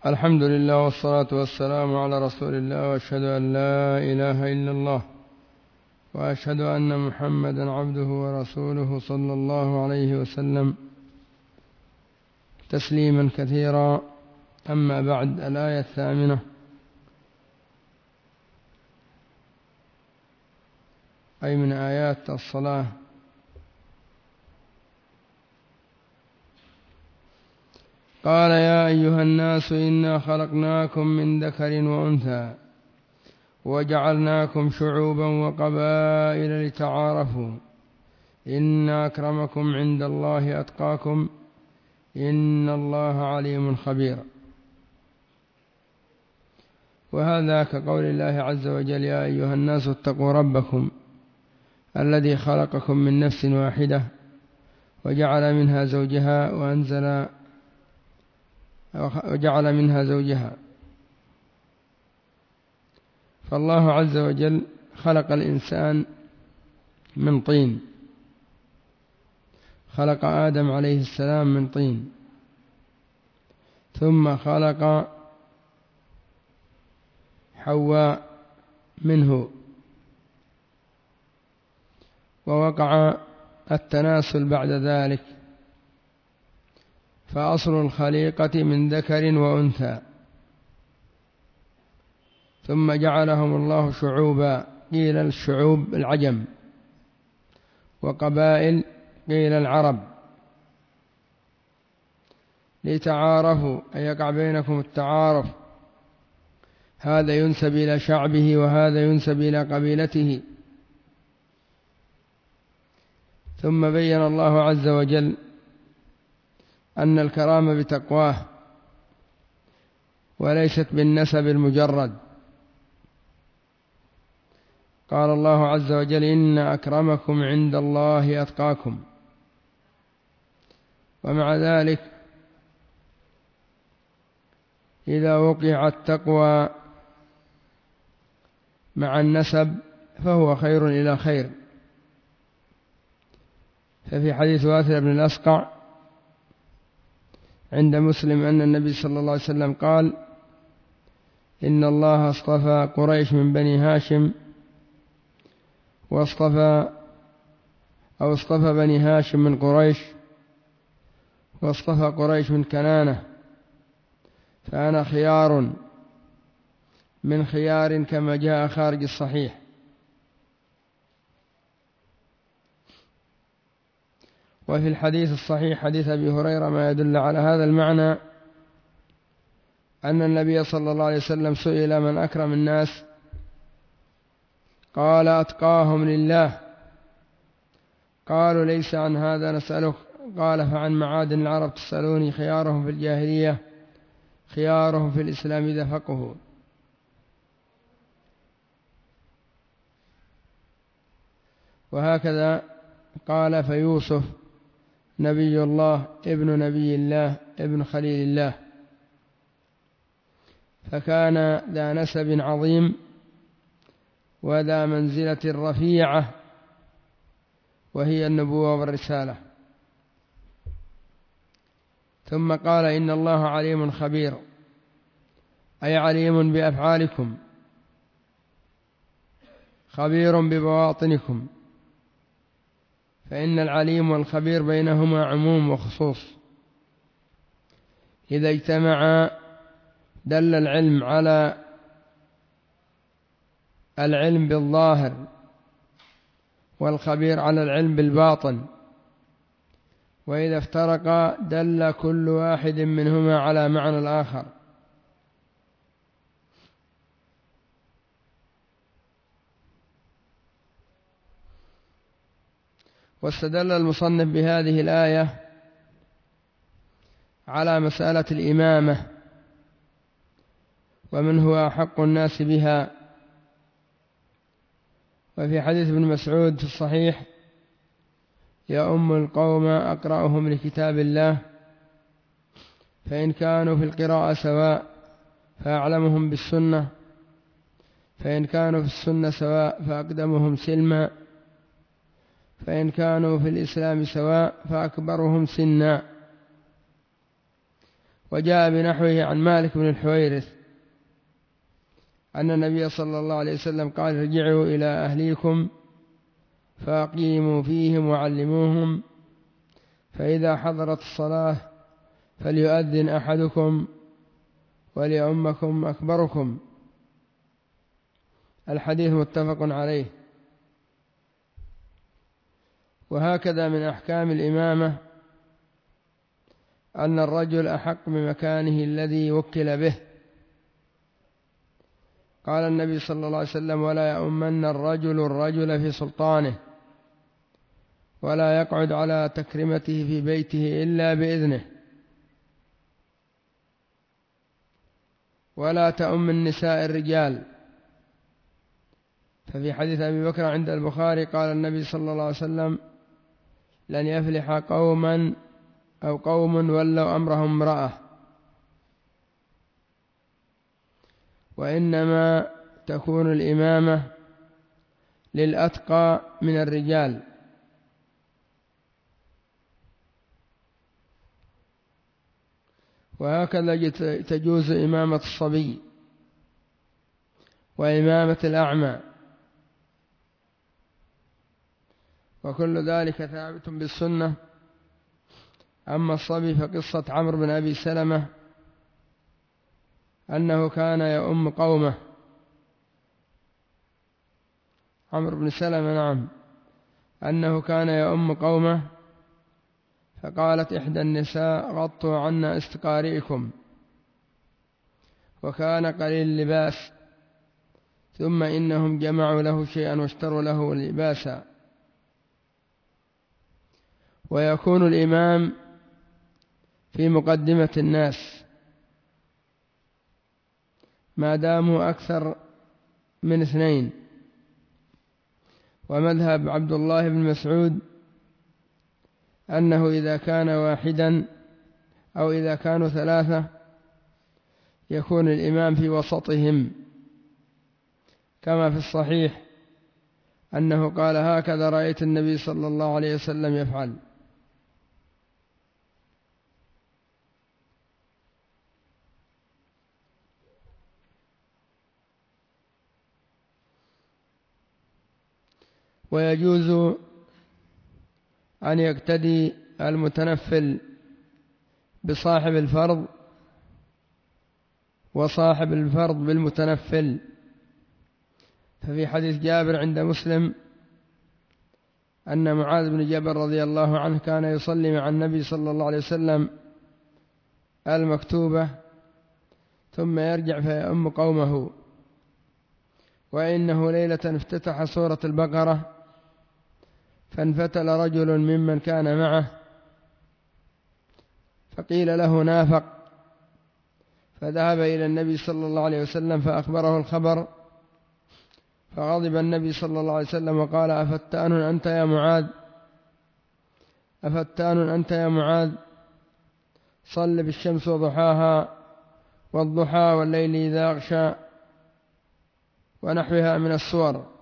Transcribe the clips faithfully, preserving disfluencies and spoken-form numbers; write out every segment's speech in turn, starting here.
الحمد لله والصلاة والسلام على رسول الله، وأشهد أن لا إله إلا الله، وأشهد أن محمدا عبده ورسوله صلى الله عليه وسلم تسليما كثيرا. أما بعد، الآية الثامنة: أي من آيات الصلاة. قال: يا أيها الناس إنا خلقناكم من ذكر وأنثى وجعلناكم شعوبا وقبائل لتعارفوا إن أكرمكم عند الله أتقاكم إن الله عليم خبير. وهذا كقول الله عز وجل: يا أيها الناس اتقوا ربكم الذي خلقكم من نفس واحدة وجعل منها زوجها وأنزل وجعل منها زوجها. فالله عز وجل خلق الإنسان من طين، خلق آدم عليه السلام من طين، ثم خلق حواء منه، ووقع التناسل بعد ذلك، فأصل الخليقة من ذكر وأنثى، ثم جعلهم الله شعوبا، قيل الشعوب العجم، وقبائل قيل العرب، لتعارفوا أي يقع بينكم التعارف، هذا ينسب إلى شعبه وهذا ينسب إلى قبيلته. ثم بين الله عز وجل أن الكرامة بتقواه وليست بالنسب المجرد. قال الله عز وجل: إن أكرمكم عند الله أتقاكم. ومع ذلك إذا وقع التقوى مع النسب فهو خير إلى خير. ففي حديث واثل بن الأسقع عند مسلم أن النبي صلى الله عليه وسلم قال: إن الله اصطفى قريش من بني هاشم، واصطفى أو اصطفى بني هاشم من قريش، واصطفى قريش من كنانة، فأنا خيار من خيار كما جاء خارج الصحيح. وفي الحديث الصحيح حديث أبي هريرة ما يدل على هذا المعنى، أن النبي صلى الله عليه وسلم سئل: من أكرم الناس؟ قال: أتقاهم لله. قالوا: ليس عن هذا نسألك. قال: فعن معادن العرب تسألوني، خيارهم في الجاهلية خيارهم في الإسلام إذا فقهوا. وهكذا قال: فيوسف نبي الله ابن نبي الله ابن خليل الله، فكان ذا نسب عظيم وذا منزلة رفيعة، وهي النبوة والرسالة. ثم قال: إن الله عليم خبير، أي عليم بأفعالكم، خبير ببواطنكم، فإن العليم والخبير بينهما عموم وخصوص. إذا اجتمعا دل العلم على العلم بالظاهر، والخبير على العلم بالباطن، وإذا افترقا دل كل واحد منهما على معنى الآخر. واستدل المصنف بهذه الآية على مسألة الإمامة، ومن هو أحق الناس بها. وفي حديث ابن مسعود في الصحيح: يا أم القوم أقرأهم لكتاب الله، فإن كانوا في القراءة سواء فأعلمهم بالسنة، فإن كانوا في السنة سواء فأقدمهم سلما، فإن كانوا في الإسلام سواء فأكبرهم سنا. وجاء بنحوه عن مالك بن الحويرث أن النبي صلى الله عليه وسلم قال ارجعوا إلى أهليكم فأقيموا فيهم وعلموهم، فإذا حضرت الصلاة فليؤذن أحدكم وليؤمكم أكبركم. الحديث متفق عليه. وهكذا من أحكام الإمامة أن الرجل أحق بمكانه الذي وكل به. قال النبي صلى الله عليه وسلم ولا يؤمن الرجل الرجل في سلطانه ولا يقعد على تكريمته في بيته إلا بإذنه، ولا تؤم النساء الرجال. ففي حديث أبي بكر عند البخاري قال النبي صلى الله عليه وسلم لن يفلح قوما أو قوم ولوا أمرهم امرأة، وإنما تكون الإمامة للأتقى من الرجال. وهكذا تجوز إمامة الصبي وإمامة الأعمى، وكل ذلك ثابت بالسنة. أما الصبي فقصة عمرو بن أبي سلمة أنه كان يؤم قومه. عمرو بن سلمة نعم أنه كان يؤم قومه، فقالت إحدى النساء غطوا عنا استقارئكم، وكان قليل اللباس، ثم إنهم جمعوا له شيئا واشتروا له لباسا. ويكون الإمام في مقدمة الناس ما داموا أكثر من اثنين. ومذهب عبد الله بن مسعود أنه إذا كان واحدا أو إذا كانوا ثلاثة يكون الإمام في وسطهم، كما في الصحيح أنه قال هكذا رأيت النبي صلى الله عليه وسلم يفعل. ويجوز أن يقتدي المتنفل بصاحب الفرض وصاحب الفرض بالمتنفل. ففي حديث جابر عند مسلم أن معاذ بن جبل رضي الله عنه كان يصلي مع النبي صلى الله عليه وسلم المكتوبة ثم يرجع فيؤم قومه، وإنه ليلة افتتح سورة البقرة فانفتل رجل ممن كان معه فقيل له نافق، فذهب إلى النبي صلى الله عليه وسلم فأخبره الخبر، فغضب النبي صلى الله عليه وسلم وقال أفتان أنت يا معاذ أفتان أنت يا معاذ صل بالشمس وضحاها والضحى والليل إذا أغشى ونحوها من السور.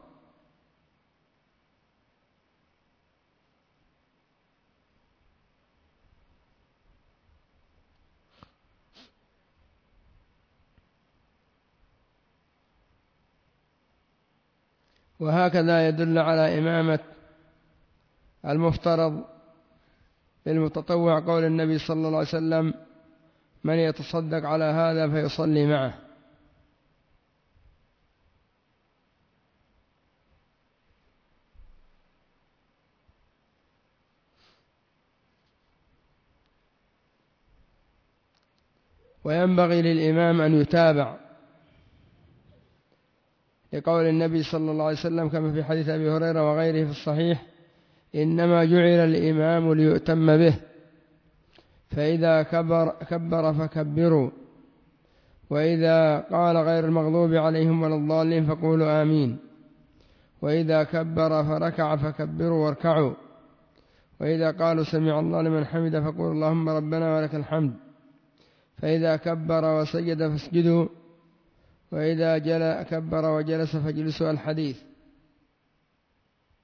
وهكذا يدل على إمامة المفترض للمتطوع قول النبي صلى الله عليه وسلم من يتصدق على هذا فيصلي معه. وينبغي للإمام أن يتابع لقول النبي صلى الله عليه وسلم كما في حديث أبي هريرة وغيره في الصحيح إنما جعل الإمام ليؤتم به، فإذا كبر, كبر فكبروا، وإذا قال غير المغضوب عليهم ولا الضالين فقولوا آمين، وإذا كبر فركع فكبروا واركعوا، وإذا قالوا سمع الله لمن حمد فقولوا اللهم ربنا ولك الحمد، فإذا كبر وسجد فاسجدوا، وإذا جل كبر وجلس فاجلسوا. الحديث.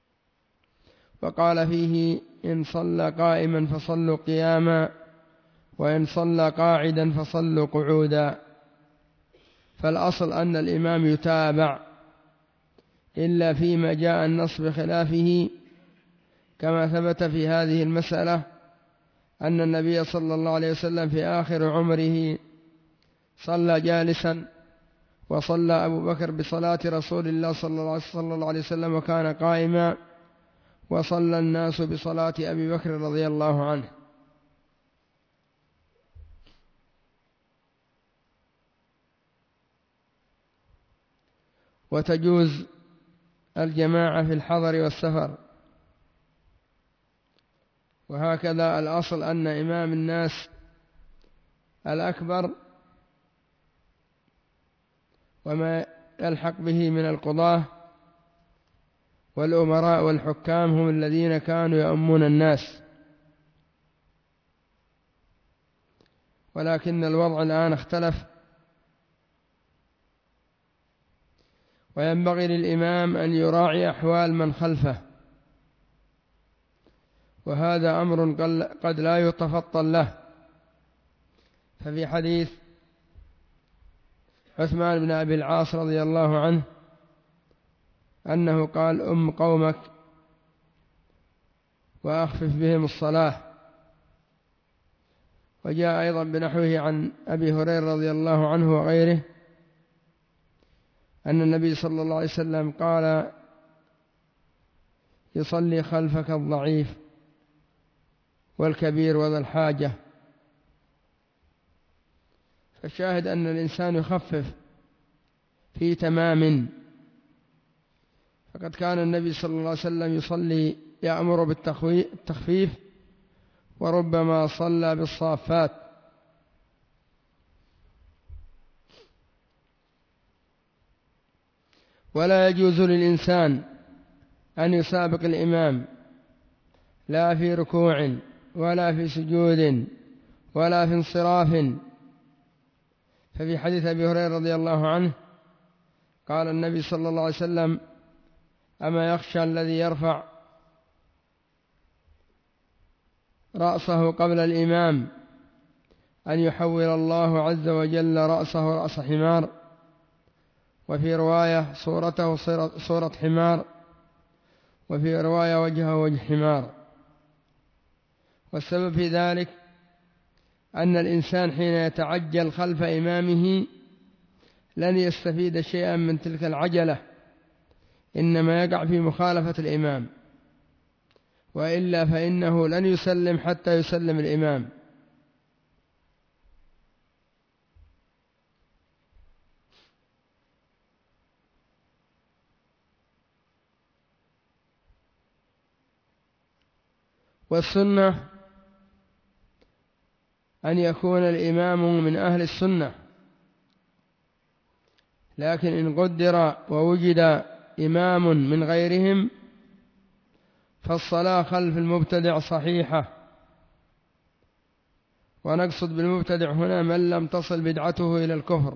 وقال فيه إن صلى قائما فصلوا قياما وإن صلى قاعدا فصلوا قعودا. فالأصل أن الإمام يتابع إلا فيما جاء النص بخلافه، كما ثبت في هذه المسألة أن النبي صلى الله عليه وسلم في آخر عمره صلى جالسا، وصلى أبو بكر بصلاة رسول الله صلى الله عليه وسلم وكان قائما، وصلى الناس بصلاة أبي بكر رضي الله عنه. وتجوز الجماعة في الحضر والسفر. وهكذا الأصل أن إمام الناس الأكبر وما يلحق به من القضاة والأمراء والحكام هم الذين كانوا يؤمون الناس، ولكن الوضع الآن اختلف، وينبغي للإمام أن يراعي أحوال من خلفه، وهذا أمر قد لا يتفطن له. ففي حديث عثمان بن أبي العاص رضي الله عنه أنه قال: أم قومك وأخفف بهم الصلاة. وجاء أيضا بنحوه عن أبي هريرة رضي الله عنه وغيره أن النبي صلى الله عليه وسلم قال: يصلي خلفك الضعيف والكبير وذا الحاجة. فالشاهد أن الإنسان يخفف في تمام، فقد كان النبي صلى الله عليه وسلم يصلي يأمر بالتخفيف، وربما صلى بالصافات. ولا يجوز للإنسان أن يسابق الإمام لا في ركوع ولا في سجود ولا في انصراف. ففي حديث أبي هريرة رضي الله عنه قال النبي صلى الله عليه وسلم: أما يخشى الذي يرفع رأسه قبل الإمام أن يحول الله عز وجل رأسه رأس حمار، وفي رواية صورته صورة حمار، وفي رواية وجهه وجه حمار. والسبب في ذلك أن الإنسان حين يتعجل خلف إمامه لن يستفيد شيئا من تلك العجلة، إنما يقع في مخالفة الإمام، وإلا فإنه لن يسلم حتى يسلم الإمام. والسنة أن يكون الإمام من أهل السنة، لكن إن قدر ووجد إمام من غيرهم فالصلاة خلف المبتدع صحيحة. ونقصد بالمبتدع هنا من لم تصل بدعته إلى الكفر.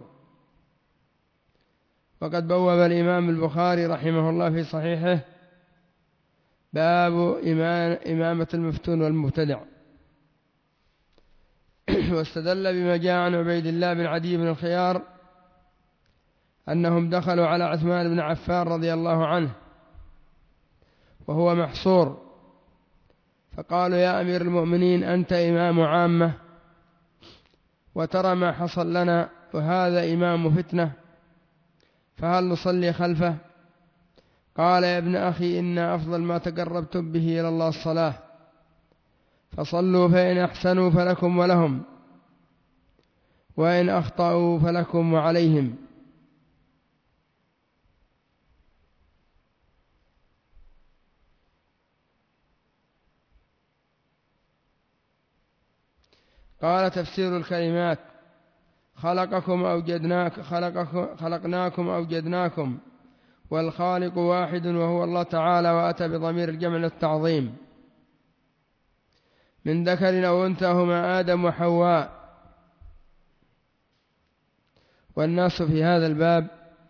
وقد بوب الإمام البخاري رحمه الله في صحيحه باب إمامة المفتون والمبتدع، واستدل بما جاء عن عبيد الله بن عدي بن الخيار أنهم دخلوا على عثمان بن عفان رضي الله عنه وهو محصور، فقالوا: يا أمير المؤمنين، أنت إمام عامة وترى ما حصل لنا، وهذا إمام فتنة، فهل نصلي خلفه؟ قال: يا ابن أخي، إن أفضل ما تقربتم به إلى الله الصلاة، فصلوا فإن أحسنوا فلكم ولهم، وإن أخطأوا فلكم وعليهم. قال: تفسير الكلمات: خلقكم أوجدناك خلقكم خلقناكم أوجدناكم، والخالق واحد وهو الله تعالى، وأتى بضمير الجمع للتعظيم. من ذكر أو أنثى هما آدم وحواء. والناس في هذا الباب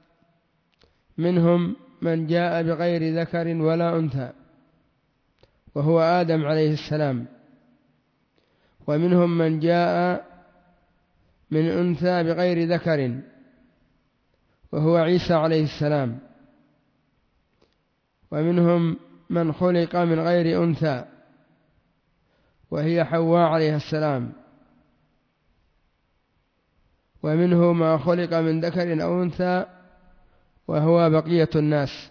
منهم من جاء بغير ذكر ولا أنثى وهو آدم عليه السلام، ومنهم من جاء من أنثى بغير ذكر وهو عيسى عليه السلام، ومنهم من خلق من غير أنثى وهي حواء عليه السلام، ومنه ما خلق من ذكر أو أنثى وهو بقية الناس.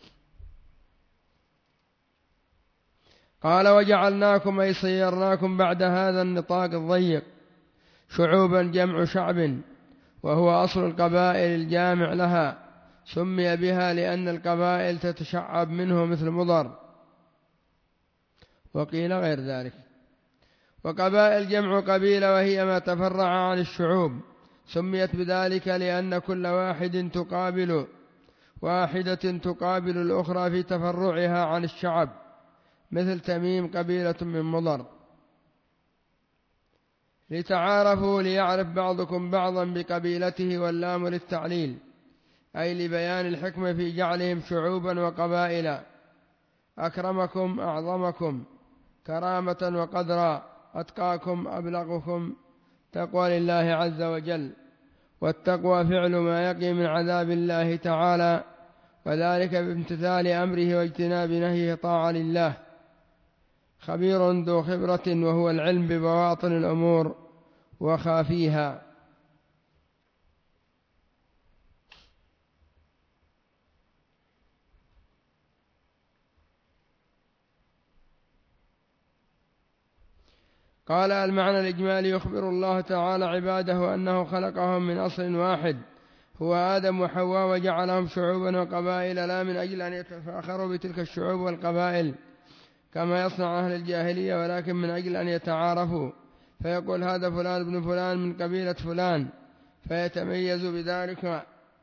قال وجعلناكم أي صيرناكم بعد هذا النطاق الضيق شعوبا جمع شعب، وهو أصل القبائل الجامع لها، سمي بها لأن القبائل تتشعب منه مثل مضر، وقيل غير ذلك. وقبائل جمع قبيلة وهي ما تفرع عن الشعوب، سميت بذلك لأن كل واحد تقابل واحدة تقابل الأخرى في تفرعها عن الشعب، مثل تميم قبيلة من مضر. لتعارفوا ليعرف بعضكم بعضا بقبيلته، واللام للتعليل أي لبيان الحكمة في جعلهم شعوبا وقبائل. أكرمكم أعظمكم كرامة وقدرا، أتقاكم أبلغكم تقوى لله عز وجل. والتقوى فعل ما يقي من عذاب الله تعالى، وذلك بامتثال أمره واجتناب نهيه طاعة لله. خبير ذو خبرة وهو العلم ببواطن الأمور وخافيها. قال المعنى الإجمالي يخبر الله تعالى عباده أنه خلقهم من أصل واحد هو آدم وحواء، وجعلهم شعوبا وقبائل لا من أجل أن يتفاخروا بتلك الشعوب والقبائل كما يصنع أهل الجاهلية، ولكن من أجل أن يتعارفوا، فيقول هذا فلان ابن فلان من قبيلة فلان، فيتميز بذلك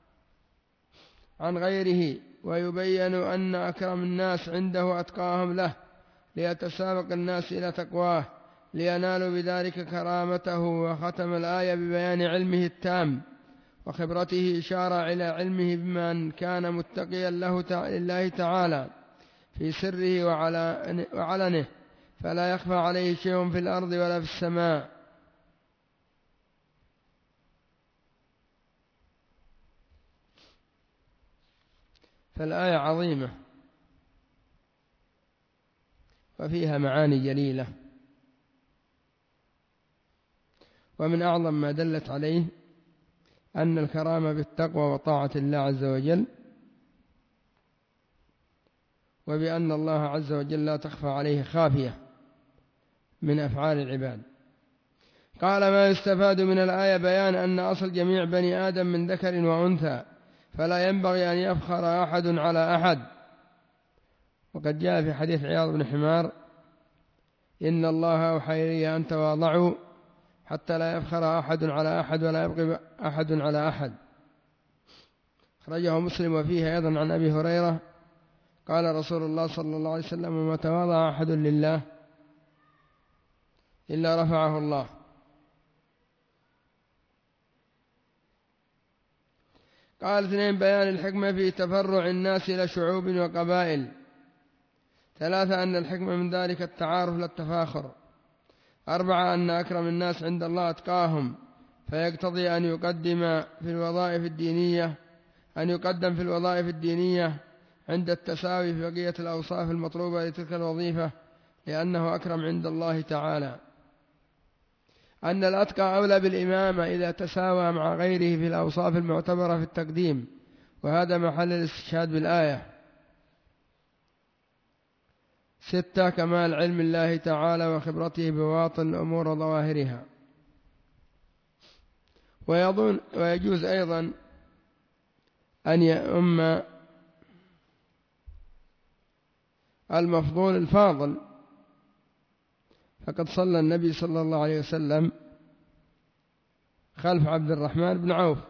عن غيره، ويبين أن أكرم الناس عنده أتقاهم له، ليتسابق الناس إلى تقواه لينالوا بذلك كرامته. وختم الآية ببيان علمه التام وخبرته، إشارة إلى علمه بمن كان متقيا له لله تعالى في سره وعلنه، فلا يخفى عليه شيء في الأرض ولا في السماء. فالآية عظيمة وفيها معاني جليلة، ومن أعظم ما دلت عليه أن الكرامة بالتقوى وطاعة الله عز وجل، وبأن الله عز وجل لا تخفى عليه خافية من أفعال العباد. قال ما يستفاد من الآية بيان أن أصل جميع بني آدم من ذكر وأنثى، فلا ينبغي أن يفخر أحد على أحد. وقد جاء في حديث عياض بن حمار إن الله أوحى إلي أن تواضعوا حتى لا يفخر أحد على أحد ولا يبغي أحد على أحد. خرجه مسلم. وفيه أيضا عن أبي هريرة قال رسول الله صلى الله عليه وسلم ما تواضع أحد لله إلا رفعه الله. قال اثنين بيان الحكمة في تفرع الناس إلى شعوب وقبائل. ثلاثة أن الحكمة من ذلك التعارف لا التفاخر. أربعة أن أكرم الناس عند الله أتقاهم، فيقتضي أن يقدم في الوظائف الدينية أن يقدم في الوظائف الدينية عند التساوي في بقية الأوصاف المطلوبة لتلك الوظيفة، لأنه أكرم عند الله تعالى. أن الأتقى أولى بالإمامة إذا تساوى مع غيره في الأوصاف المعتبرة في التقديم، وهذا محل الاستشهاد بالآية. ستة كمال علم الله تعالى وخبرته بواطن الأمور وظواهرها. ويظن ويجوز أيضا أن يؤم المفضول الفاضل، فقد صلى النبي صلى الله عليه وسلم خلف عبد الرحمن بن عوف